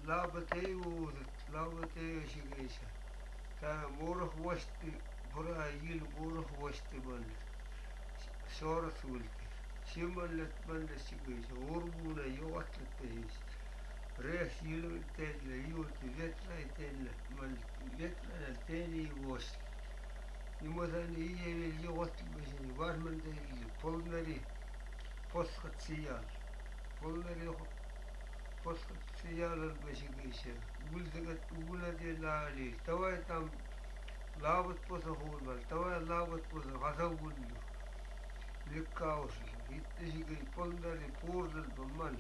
labatee shigeisha. Ta morah wasti pura yil morah wasti man. Sora sulti. Shimalet man shigeisha. Orbuna yoatlet tehis. Reas yil telle yuti vetra telle man vetra teni wasti. Niimoodi iiel jootlemiseni varmendeli polneri poskat sijal. Polneri poskat sijal on mesigise. Ultegat uladi laali. Tawai tam laavat posa huulmal. Tawai laavat posa kasavullu. Likkausli. Itte sigei polneri puurdel man.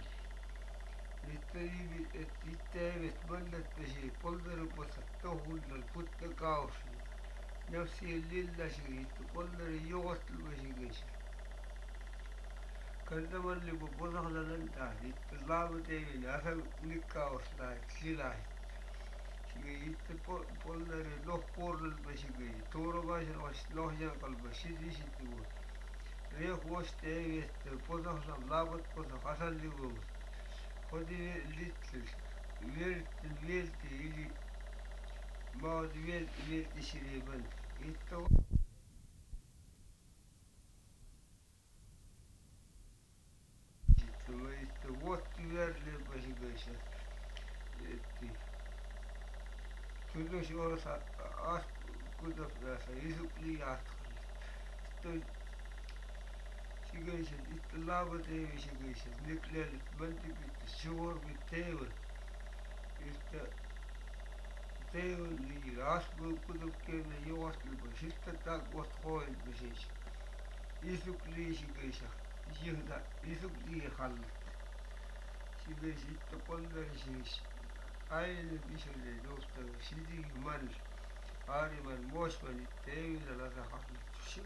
Itte evet mallet pesi polneri posa tohullal putte kausli. نفسي الليلة شريت قلنا يوغت المشيقيش كنت من اللي ببضغ لننتهي الطلاب تيمين أثر نكاوس لاي تسلاي شريت قلنا لوح قور المشيقيش تورو باشر وش لوح جنقل بشيدي شتبو ريخ وش تيمين بضغ لنلابط بضغ أثر لبو خدي لتل ويلتي إلي ما ويلتي شريبان إتو what you are basically tudo se ora as coisas dessa isso que to sigation it lava de sigation nuclear multi bit sure with table is the table the as could have came you was the sister that was point position isso que sigation isso que hal sigation to conversation Aile bishole dosta shidi man Ariman Moshman Tevila Laza Hafi